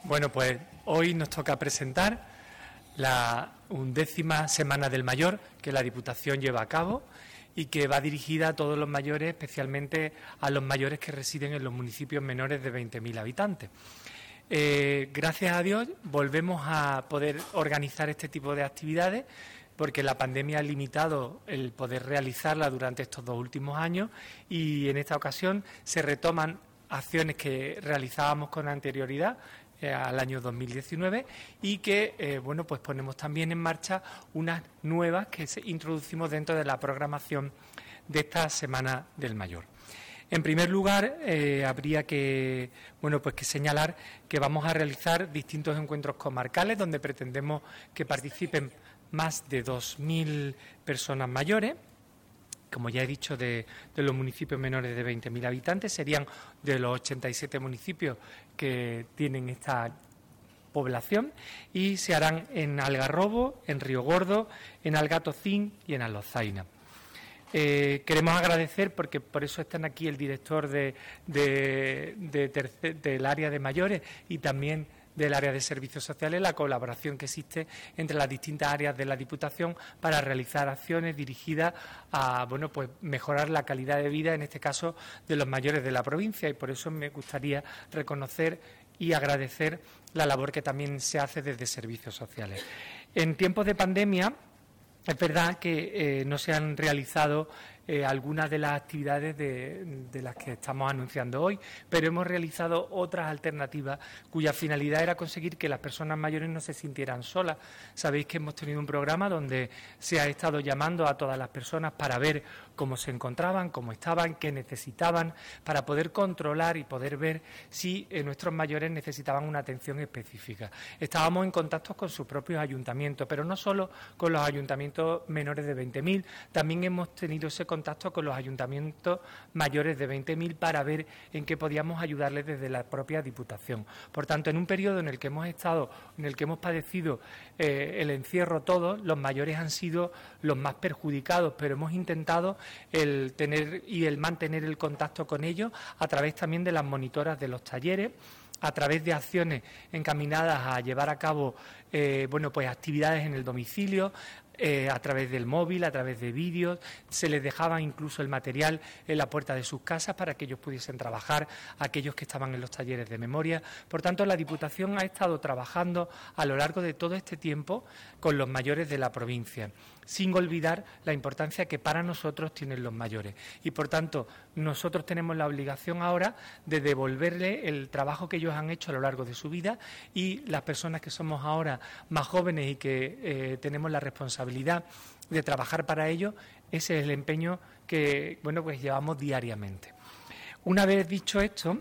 Bueno, pues hoy nos toca presentar la 11ª Semana del Mayor que la Diputación lleva a cabo y que va dirigida a todos los mayores, especialmente a los mayores que residen en los municipios menores de 20.000 habitantes. Gracias a Dios volvemos a poder organizar este tipo de actividades porque la pandemia ha limitado el poder realizarla durante estos 2 últimos años y en esta ocasión se retoman acciones que realizábamos con anterioridad al año 2019 y que pues ponemos también en marcha unas nuevas que introducimos dentro de la programación de esta Semana del Mayor. En primer lugar, habría que señalar que vamos a realizar distintos encuentros comarcales donde pretendemos que participen más de 2.000 personas mayores. Como ya he dicho, de los municipios menores de 20.000 habitantes, serían de los 87 municipios que tienen esta población y se harán en Algarrobo, en Río Gordo, en Algatocín y en Alhozaina. Queremos agradecer, porque por eso están aquí el director del área de mayores y también del área de servicios sociales, la colaboración que existe entre las distintas áreas de la Diputación para realizar acciones dirigidas a mejorar la calidad de vida, en este caso de los mayores de la provincia, y por eso me gustaría reconocer y agradecer la labor que también se hace desde servicios sociales. En tiempos de pandemia es verdad que no se han realizado algunas de las actividades de las que estamos anunciando hoy, pero hemos realizado otras alternativas cuya finalidad era conseguir que las personas mayores no se sintieran solas. Sabéis que hemos tenido un programa donde se ha estado llamando a todas las personas para ver cómo se encontraban, cómo estaban, qué necesitaban, para poder controlar y poder ver si nuestros mayores necesitaban una atención específica. Estábamos en contacto con sus propios ayuntamientos, pero no solo con los ayuntamientos menores de 20.000, también hemos tenido ese contacto con los ayuntamientos mayores de 20.000 para ver en qué podíamos ayudarles desde la propia Diputación. Por tanto, en un periodo en el que hemos padecido el encierro todos, los mayores han sido los más perjudicados, pero hemos intentado el mantener el contacto con ellos a través también de las monitoras de los talleres, a través de acciones encaminadas a llevar a cabo actividades en el domicilio, a través del móvil, a través de vídeos. Se les dejaba incluso el material en la puerta de sus casas para que ellos pudiesen trabajar, aquellos que estaban en los talleres de memoria. Por tanto, la Diputación ha estado trabajando a lo largo de todo este tiempo con los mayores de la provincia, sin olvidar la importancia que para nosotros tienen los mayores. Y, por tanto, nosotros tenemos la obligación ahora de devolverle el trabajo que ellos han hecho a lo largo de su vida, y las personas que somos ahora más jóvenes y que tenemos la responsabilidad de trabajar para ello, ese es el empeño que llevamos diariamente. Una vez dicho esto,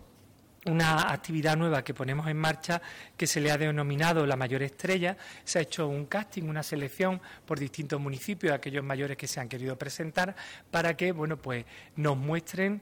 una actividad nueva que ponemos en marcha, que se le ha denominado la Mayor Estrella, se ha hecho un casting, una selección por distintos municipios, aquellos mayores que se han querido presentar, para que nos muestren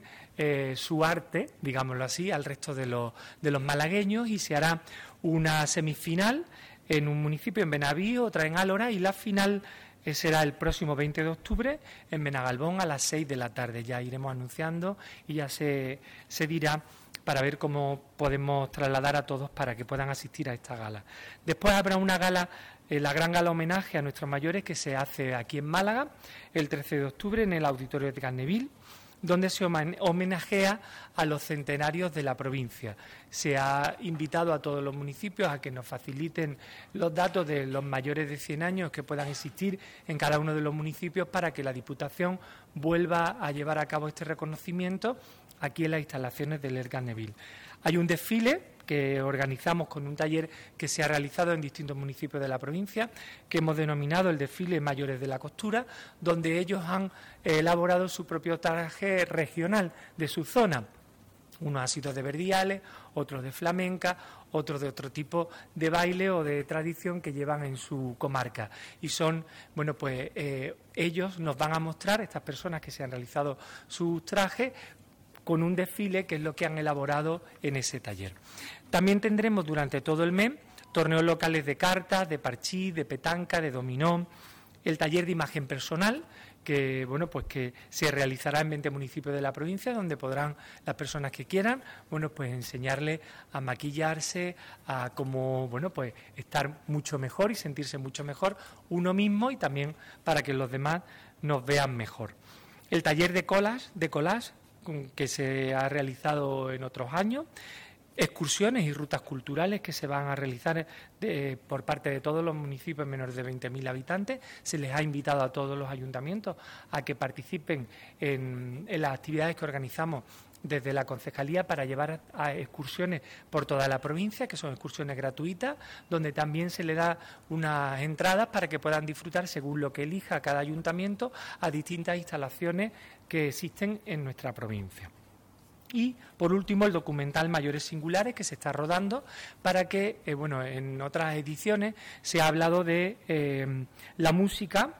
su arte, digámoslo así, al resto de los malagueños, y se hará una semifinal en un municipio, en Benaví, otra en Álora, y la final será el próximo 20 de octubre en Benagalbón a las 6 de la tarde. Ya iremos anunciando y ya se dirá, para ver cómo podemos trasladar a todos para que puedan asistir a esta gala. Después habrá una gala, la gran gala homenaje a nuestros mayores, que se hace aquí en Málaga el 13 de octubre en el Auditorio de Garneville, donde se homenajea a los centenarios de la provincia. Se ha invitado a todos los municipios a que nos faciliten los datos de los mayores de 100 años que puedan existir en cada uno de los municipios para que la Diputación vuelva a llevar a cabo este reconocimiento aquí en las instalaciones del ERT Garneville. Hay un desfile que organizamos con un taller que se ha realizado en distintos municipios de la provincia, que hemos denominado el desfile Mayores de la Costura, donde ellos han elaborado su propio traje regional de su zona. Unos ha sido de verdiales, otros de flamenca, otros de otro tipo de baile o de tradición que llevan en su comarca. Y son, ellos nos van a mostrar, estas personas que se han realizado sus trajes, con un desfile que es lo que han elaborado en ese taller. También tendremos durante todo el mes torneos locales de cartas, de parchís, de petanca, de dominó, el taller de imagen personal, que bueno, pues que se realizará en 20 municipios de la provincia, donde podrán las personas que quieran, bueno, pues enseñarles a maquillarse, a cómo, bueno, pues estar mucho mejor y sentirse mucho mejor uno mismo, y también para que los demás nos vean mejor. El taller de collage que se ha realizado en otros años, excursiones y rutas culturales que se van a realizar por parte de todos los municipios menores de 20.000 habitantes. Se les ha invitado a todos los ayuntamientos a que participen en las actividades que organizamos desde la concejalía para llevar a excursiones por toda la provincia, que son excursiones gratuitas, donde también se le da unas entradas para que puedan disfrutar, según lo que elija cada ayuntamiento, a distintas instalaciones que existen en nuestra provincia. Y, por último, el documental Mayores Singulares, que se está rodando para que, bueno, en otras ediciones se ha hablado de la música,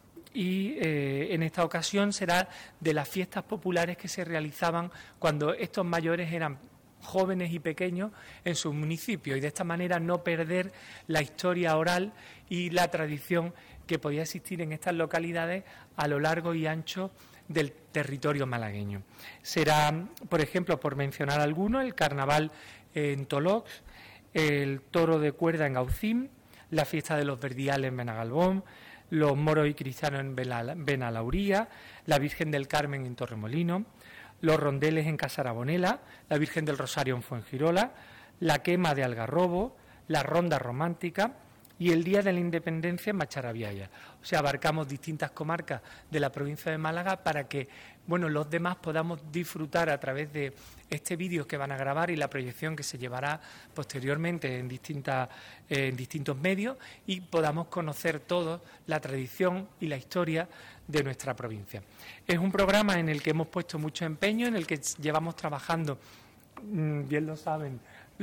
y en esta ocasión será de las fiestas populares que se realizaban cuando estos mayores eran jóvenes y pequeños en sus municipios, y de esta manera no perder la historia oral y la tradición que podía existir en estas localidades a lo largo y ancho del territorio malagueño. Será, por ejemplo, por mencionar alguno, el carnaval en Tolox, el toro de cuerda en Gaucín, la fiesta de los verdiales en Benagalbón, los moros y cristianos en Benalauría, la Virgen del Carmen en Torremolinos, los rondeles en Casarabonela, la Virgen del Rosario en Fuengirola, la quema de Algarrobo, la ronda romántica y el Día de la Independencia en Macharabiaya. O sea, abarcamos distintas comarcas de la provincia de Málaga para que, bueno, los demás podamos disfrutar a través de este vídeo que van a grabar y la proyección que se llevará posteriormente en distintos medios, y podamos conocer todos la tradición y la historia de nuestra provincia. Es un programa en el que hemos puesto mucho empeño, en el que llevamos trabajando, bien lo saben,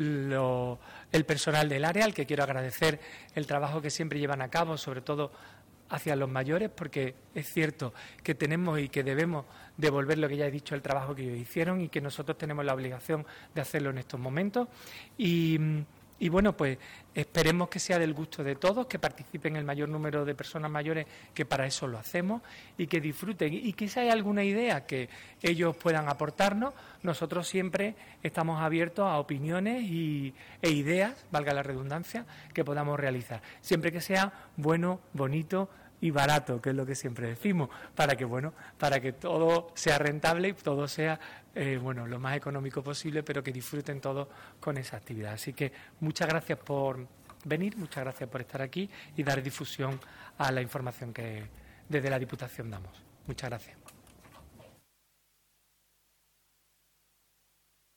el personal del área, al que quiero agradecer el trabajo que siempre llevan a cabo, sobre todo hacia los mayores, porque es cierto que tenemos y que debemos devolver, lo que ya he dicho, el trabajo que ellos hicieron, y que nosotros tenemos la obligación de hacerlo en estos momentos. Y bueno, pues esperemos que sea del gusto de todos, que participen el mayor número de personas mayores, que para eso lo hacemos, y que disfruten. Y que si hay alguna idea que ellos puedan aportarnos, nosotros siempre estamos abiertos a opiniones e ideas, valga la redundancia, que podamos realizar. Siempre que sea bueno, bonito y barato, que es lo que siempre decimos, para que todo sea rentable y todo sea lo más económico posible, pero que disfruten todos con esa actividad. Así que muchas gracias por venir, muchas gracias por estar aquí y dar difusión a la información que desde la Diputación damos. Muchas gracias.